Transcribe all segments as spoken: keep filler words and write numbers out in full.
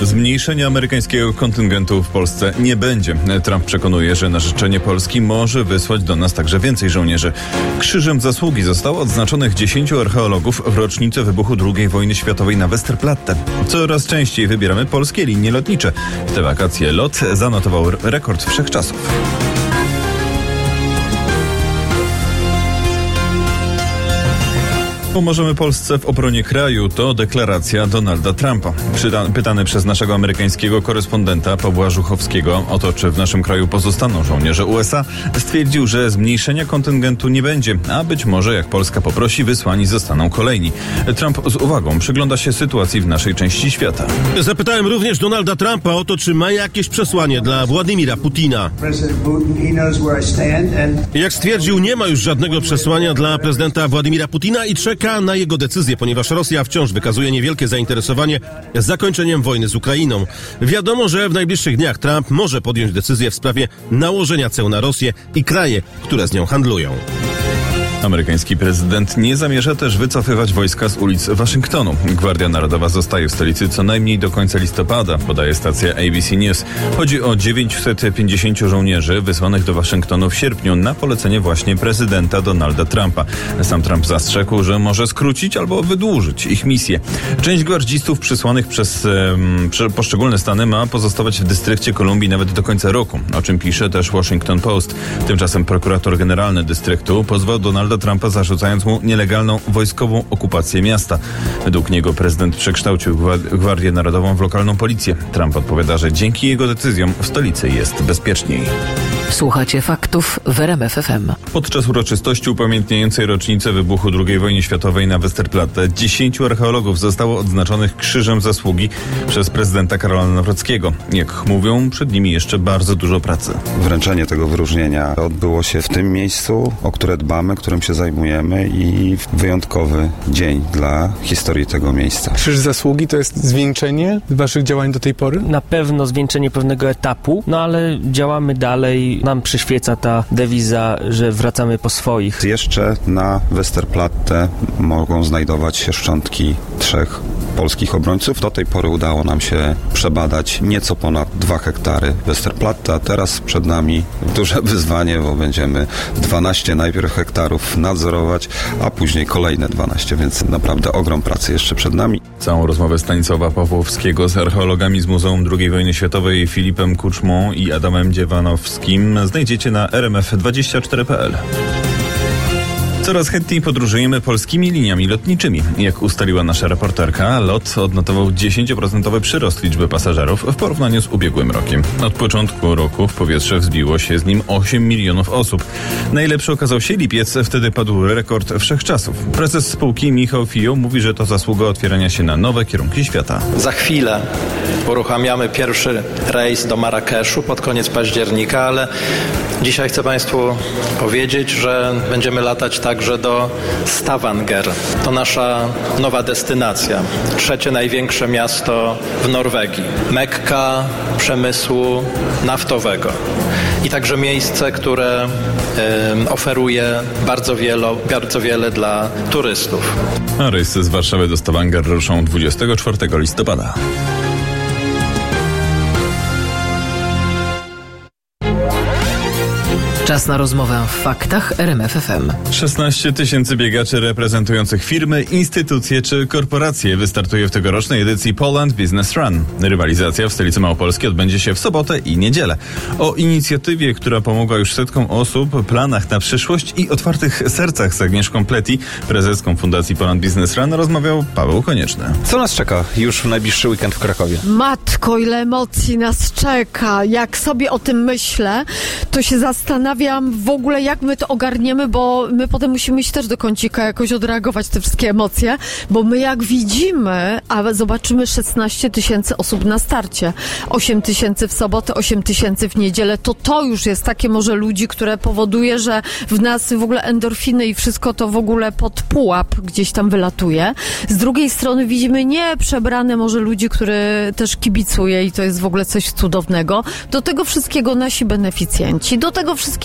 Zmniejszenia amerykańskiego kontyngentu w Polsce nie będzie. Trump przekonuje, że na życzenie Polski może wysłać do nas także więcej żołnierzy. Krzyżem Zasługi zostało odznaczonych dziesięciu archeologów w rocznicę wybuchu drugiej wojny światowej na Westerplatte. Coraz częściej wybieramy polskie linie lotnicze. W te wakacje LOT zanotował rekord wszechczasów. Pomożemy Polsce w obronie kraju, to deklaracja Donalda Trumpa. Przyda- pytany przez naszego amerykańskiego korespondenta Pawła Żuchowskiego o to, czy w naszym kraju pozostaną żołnierze U S A, stwierdził, że zmniejszenia kontyngentu nie będzie, a być może jak Polska poprosi, wysłani zostaną kolejni. Trump z uwagą przygląda się sytuacji w naszej części świata. Zapytałem również Donalda Trumpa o to, czy ma jakieś przesłanie dla Władimira Putina. Jak stwierdził, nie ma już żadnego przesłania dla prezydenta Władimira Putina i czeka na jego decyzję, ponieważ Rosja wciąż wykazuje niewielkie zainteresowanie zakończeniem wojny z Ukrainą. Wiadomo, że w najbliższych dniach Trump może podjąć decyzję w sprawie nałożenia ceł na Rosję i kraje, które z nią handlują. Amerykański prezydent nie zamierza też wycofywać wojska z ulic Waszyngtonu. Gwardia Narodowa zostaje w stolicy co najmniej do końca listopada, podaje stacja A B C News. Chodzi o dziewięćset pięćdziesięciu żołnierzy wysłanych do Waszyngtonu w sierpniu na polecenie właśnie prezydenta Donalda Trumpa. Sam Trump zastrzegł, że może skrócić albo wydłużyć ich misję. Część gwardzistów przysłanych przez um, poszczególne stany ma pozostawać w dystrykcie Kolumbii nawet do końca roku, o czym pisze też Washington Post. Tymczasem prokurator generalny dystryktu pozwał Donalda Trumpa, zarzucając mu nielegalną wojskową okupację miasta. Według niego prezydent przekształcił Gwardię Narodową w lokalną policję. Trump odpowiada, że dzięki jego decyzjom w stolicy jest bezpieczniej. Słuchacie faktów w R M F F M. Podczas uroczystości upamiętniającej rocznicę wybuchu drugiej wojny światowej na Westerplatte dziesięciu archeologów zostało odznaczonych Krzyżem Zasługi przez prezydenta Karola Nawrockiego. Jak mówią, przed nimi jeszcze bardzo dużo pracy. Wręczenie tego wyróżnienia odbyło się w tym miejscu, o które dbamy, którym się zajmujemy, i wyjątkowy dzień dla historii tego miejsca. Krzyż Zasługi to jest zwieńczenie waszych działań do tej pory? Na pewno zwieńczenie pewnego etapu, no ale działamy dalej. Nam przyświeca ta dewiza, że wracamy po swoich. Jeszcze na Westerplatte mogą znajdować się szczątki trzech polskich obrońców. Do tej pory udało nam się przebadać nieco ponad dwa hektary Westerplatte, a teraz przed nami duże wyzwanie, bo będziemy dwanaście najpierw hektarów nadzorować, a później kolejne dwanaście, więc naprawdę ogrom pracy jeszcze przed nami. Całą rozmowę Stanisława Pawłowskiego z archeologami z Muzeum drugiej wojny światowej Filipem Kuczmą i Adamem Dziewanowskim znajdziecie na r m f dwadzieścia cztery kropka p l. Coraz chętniej podróżujemy polskimi liniami lotniczymi. Jak ustaliła nasza reporterka, LOT odnotował dziesięcioprocentowy przyrost liczby pasażerów w porównaniu z ubiegłym rokiem. Od początku roku w powietrze wzbiło się z nim osiem milionów osób. Najlepszy okazał się lipiec, wtedy padł rekord wszechczasów. Prezes spółki Michał Fioł mówi, że to zasługa otwierania się na nowe kierunki świata. Za chwilę uruchamiamy pierwszy rejs do Marrakeszu pod koniec października, ale dzisiaj chcę Państwu powiedzieć, że będziemy latać także do Stavanger. To nasza nowa destynacja. Trzecie największe miasto w Norwegii. Mekka przemysłu naftowego. I także miejsce, które y, oferuje bardzo wiele, bardzo wiele dla turystów. A rejsy z Warszawy do Stavanger ruszą dwudziestego czwartego listopada. Czas na rozmowę w faktach R M F F M. szesnaście tysięcy biegaczy reprezentujących firmy, instytucje czy korporacje wystartuje w tegorocznej edycji Poland Business Run. Rywalizacja w stolicy Małopolskiej odbędzie się w sobotę i niedzielę. O inicjatywie, która pomogła już setkom osób, planach na przyszłość i otwartych sercach z Agnieszką Pleti, prezeską Fundacji Poland Business Run, rozmawiał Paweł Konieczny. Co nas czeka już w najbliższy weekend w Krakowie? Matko, ile emocji nas czeka. Jak sobie o tym myślę, to się zastanawiam w ogóle, jak my to ogarniemy, bo my potem musimy iść też do kącika, jakoś odreagować te wszystkie emocje, bo my jak widzimy, a zobaczymy szesnaście tysięcy osób na starcie, osiem tysięcy w sobotę, osiem tysięcy w niedzielę, to to już jest takie może ludzi, które powoduje, że w nas w ogóle endorfiny i wszystko to w ogóle pod pułap gdzieś tam wylatuje. Z drugiej strony widzimy nie przebrane może ludzi, który też kibicuje i to jest w ogóle coś cudownego. Do tego wszystkiego nasi beneficjenci, do tego wszystkiego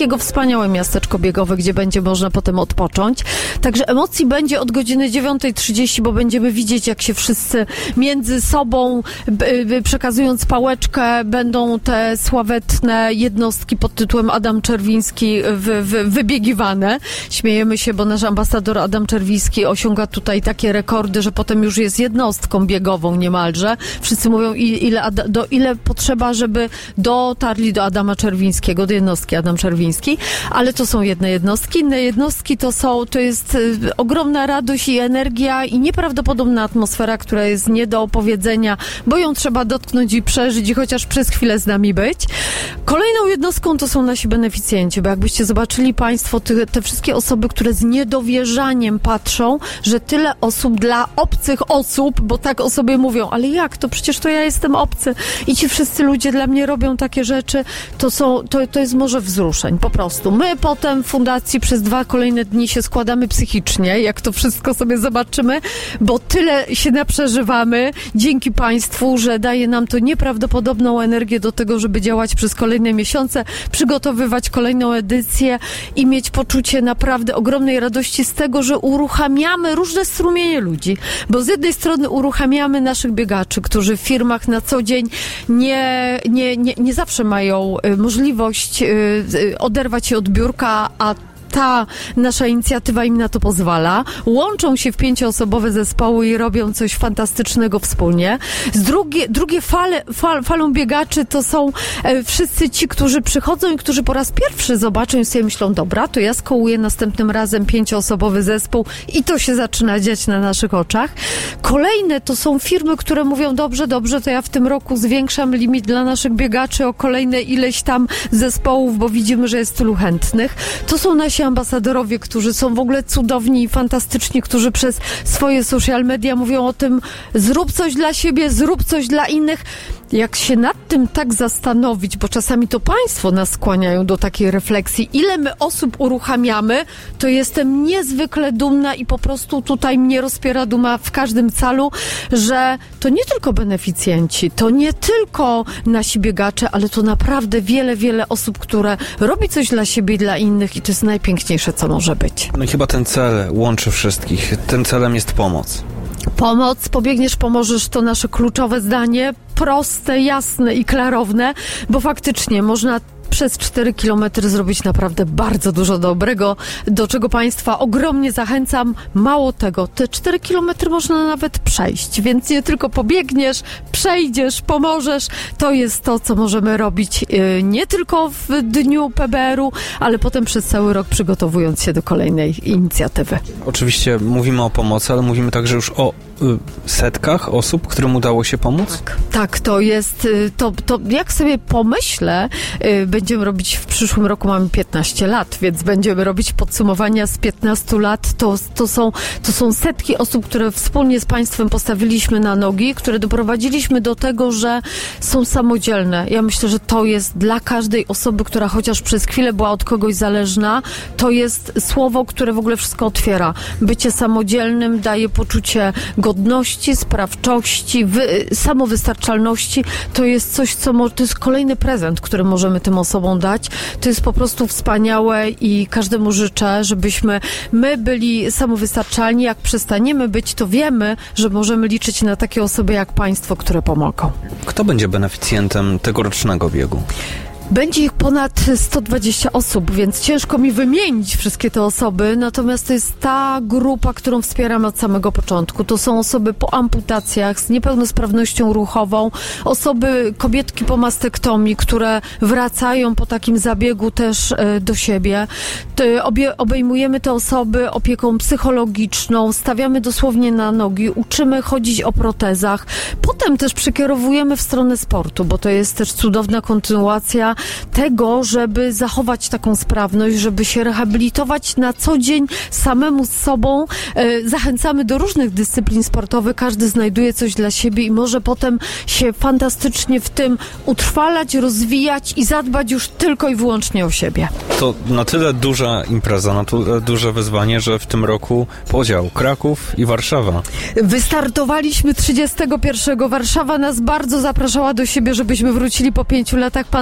Wielkopolskiego wspaniałe miasteczko biegowe, gdzie będzie można potem odpocząć. Także emocji będzie od godziny dziewiątej trzydzieści, bo będziemy widzieć, jak się wszyscy między sobą, przekazując pałeczkę, będą te sławetne jednostki pod tytułem Adam Czerwiński wy, wy, wybiegiwane. Śmiejemy się, bo nasz ambasador Adam Czerwiński osiąga tutaj takie rekordy, że potem już jest jednostką biegową niemalże. Wszyscy mówią, ile, do, ile potrzeba, żeby dotarli do Adama Czerwińskiego, do jednostki Adam Czerwiński, ale to są jedne jednostki. Inne jednostki to są, to jest y, ogromna radość i energia i nieprawdopodobna atmosfera, która jest nie do opowiedzenia, bo ją trzeba dotknąć i przeżyć i chociaż przez chwilę z nami być. Kolejną jednostką to są nasi beneficjenci, bo jakbyście zobaczyli Państwo te, te wszystkie osoby, które z niedowierzaniem patrzą, że tyle osób dla obcych osób, bo tak o sobie mówią, ale jak to? Przecież to ja jestem obcy i ci wszyscy ludzie dla mnie robią takie rzeczy, to są, to, to jest morze wzruszeń, po prostu. My potem w fundacji przez dwa kolejne dni się składamy psychicznie, jak to wszystko sobie zobaczymy, bo tyle się naprzeżywamy dzięki Państwu, że daje nam to nieprawdopodobną energię do tego, żeby działać przez kolejne miesiące, przygotowywać kolejną edycję i mieć poczucie naprawdę ogromnej radości z tego, że uruchamiamy różne strumienie ludzi, bo z jednej strony uruchamiamy naszych biegaczy, którzy w firmach na co dzień nie, nie, nie, nie zawsze mają możliwość oderwać się od biurka, a ta nasza inicjatywa im na to pozwala. Łączą się w pięcioosobowe zespoły i robią coś fantastycznego wspólnie. Z drugie, drugie fale, fal, falą biegaczy to są e, wszyscy ci, którzy przychodzą i którzy po raz pierwszy zobaczą i sobie myślą, dobra, to ja skołuję następnym razem pięcioosobowy zespół i to się zaczyna dziać na naszych oczach. Kolejne to są firmy, które mówią, dobrze, dobrze, to ja w tym roku zwiększam limit dla naszych biegaczy o kolejne ileś tam zespołów, bo widzimy, że jest tylu chętnych. To są nasi ambasadorowie, którzy są w ogóle cudowni i fantastyczni, którzy przez swoje social media mówią o tym, zrób coś dla siebie, zrób coś dla innych. Jak się nad tym tak zastanowić, bo czasami to Państwo nas skłaniają do takiej refleksji, ile my osób uruchamiamy, to jestem niezwykle dumna i po prostu tutaj mnie rozpiera duma w każdym calu, że to nie tylko beneficjenci, to nie tylko nasi biegacze, ale to naprawdę wiele, wiele osób, które robi coś dla siebie i dla innych i to jest najpiękniejsze, co może być. No i chyba ten cel łączy wszystkich. Tym celem jest pomoc. Pomoc, pobiegniesz, pomożesz, to nasze kluczowe zdanie, proste, jasne i klarowne, bo faktycznie można przez cztery kilometry zrobić naprawdę bardzo dużo dobrego, do czego Państwa ogromnie zachęcam. Mało tego, te cztery kilometry można nawet przejść, więc nie tylko pobiegniesz, przejdziesz, pomożesz. To jest to, co możemy robić yy, nie tylko w dniu P B R u, ale potem przez cały rok przygotowując się do kolejnej inicjatywy. Oczywiście mówimy o pomocy, ale mówimy także już o y, setkach osób, którym udało się pomóc? Tak, tak to jest, y, to, to jak sobie pomyślę, y, będziemy robić w przyszłym roku, mamy piętnaście lat, więc będziemy robić podsumowania z piętnastu lat. To, to, są, to są setki osób, które wspólnie z Państwem postawiliśmy na nogi, które doprowadziliśmy do tego, że są samodzielne. Ja myślę, że to jest dla każdej osoby, która chociaż przez chwilę była od kogoś zależna, to jest słowo, które w ogóle wszystko otwiera. Bycie samodzielnym daje poczucie godności, sprawczości, wy, samowystarczalności. To jest coś, co mo- to jest kolejny prezent, który możemy tym osobom dać. To jest po prostu wspaniałe i każdemu życzę, żebyśmy my byli samowystarczalni. Jak przestaniemy być, to wiemy, że możemy liczyć na takie osoby jak Państwo, które pomogą. Kto będzie beneficjentem tegorocznego biegu? Będzie ich ponad sto dwadzieścia osób, więc ciężko mi wymienić wszystkie te osoby, natomiast to jest ta grupa, którą wspieramy od samego początku. To są osoby po amputacjach, z niepełnosprawnością ruchową, osoby, kobietki po mastektomii, które wracają po takim zabiegu też e, do siebie. Te, obie, obejmujemy te osoby opieką psychologiczną, stawiamy dosłownie na nogi, uczymy chodzić o protezach. Potem też przekierowujemy w stronę sportu, bo to jest też cudowna kontynuacja tego, żeby zachować taką sprawność, żeby się rehabilitować na co dzień samemu z sobą. E, zachęcamy do różnych dyscyplin sportowych, każdy znajduje coś dla siebie i może potem się fantastycznie w tym utrwalać, rozwijać i zadbać już tylko i wyłącznie o siebie. To na tyle duża impreza, na tyle duże wyzwanie, że w tym roku podział Kraków i Warszawa. Wystartowaliśmy trzydziestego pierwszego. Warszawa nas bardzo zapraszała do siebie, żebyśmy wrócili po pięciu latach pandemii.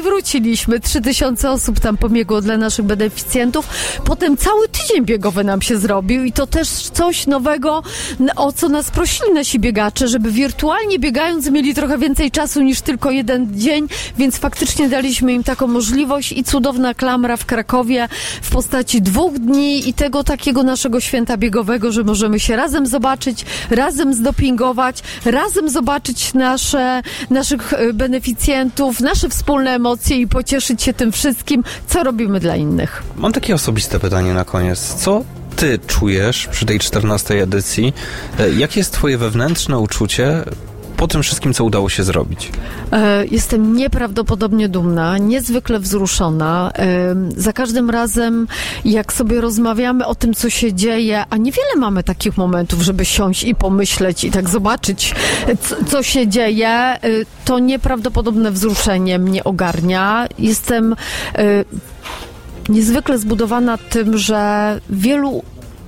wróciliśmy. Trzy tysiące osób tam pobiegło dla naszych beneficjentów. Potem cały tydzień biegowy nam się zrobił i to też coś nowego, o co nas prosili nasi biegacze, żeby wirtualnie biegając mieli trochę więcej czasu niż tylko jeden dzień, więc faktycznie daliśmy im taką możliwość i cudowna klamra w Krakowie w postaci dwóch dni i tego takiego naszego święta biegowego, że możemy się razem zobaczyć, razem zdopingować, razem zobaczyć nasze, naszych beneficjentów, nasze wspólne emocje i pocieszyć się tym wszystkim, co robimy dla innych. Mam takie osobiste pytanie na koniec. Co ty czujesz przy tej czternastej edycji? Jakie jest twoje wewnętrzne uczucie po tym wszystkim, co udało się zrobić? E, jestem nieprawdopodobnie dumna, niezwykle wzruszona. E, za każdym razem, jak sobie rozmawiamy o tym, co się dzieje, a niewiele mamy takich momentów, żeby siąść i pomyśleć i tak zobaczyć, co, co się dzieje, e, to nieprawdopodobne wzruszenie mnie ogarnia. Jestem e, niezwykle zbudowana tym, że wielu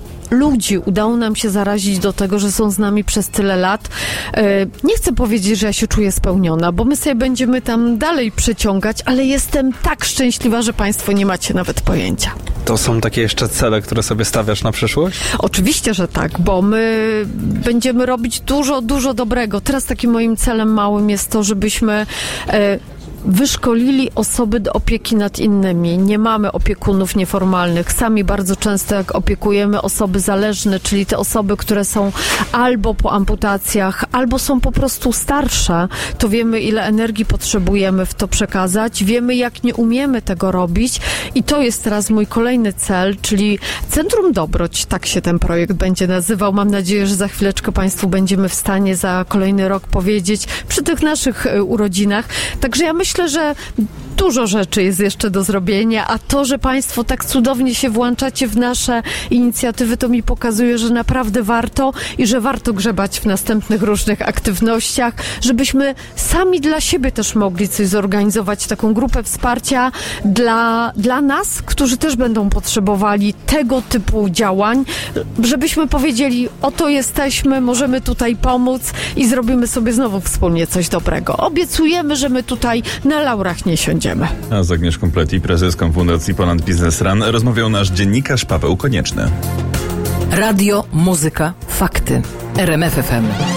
ludzi udało nam się zarazić do tego, że są z nami przez tyle lat. Nie chcę powiedzieć, że ja się czuję spełniona, bo my sobie będziemy tam dalej przeciągać, ale jestem tak szczęśliwa, że państwo nie macie nawet pojęcia. To są takie jeszcze cele, które sobie stawiasz na przyszłość? Oczywiście, że tak, bo my będziemy robić dużo, dużo dobrego. Teraz takim moim celem małym jest to, żebyśmy e, wyszkolili osoby do opieki nad innymi. Nie mamy opiekunów nieformalnych. Sami bardzo często jak opiekujemy osoby zależne, czyli te osoby, które są albo po amputacjach, albo są po prostu starsze, to wiemy, ile energii potrzebujemy w to przekazać. Wiemy, jak nie umiemy tego robić i to jest teraz mój kolejny cel, czyli Centrum Dobroć, tak się ten projekt będzie nazywał. Mam nadzieję, że za chwileczkę Państwu będziemy w stanie za kolejny rok powiedzieć przy tych naszych urodzinach. Także ja myślę, Myślę, że dużo rzeczy jest jeszcze do zrobienia, a to, że Państwo tak cudownie się włączacie w nasze inicjatywy, to mi pokazuje, że naprawdę warto i że warto grzebać w następnych różnych aktywnościach, żebyśmy sami dla siebie też mogli coś zorganizować, taką grupę wsparcia dla, dla nas, którzy też będą potrzebowali tego typu działań, żebyśmy powiedzieli, oto jesteśmy, możemy tutaj pomóc i zrobimy sobie znowu wspólnie coś dobrego. Obiecujemy, że my tutaj na laurach nie siądziemy. A z Agnieszką Pleti, prezeską Fundacji Poland Business Run, rozmawiał nasz dziennikarz Paweł Konieczny. Radio, muzyka, fakty. R M F F M.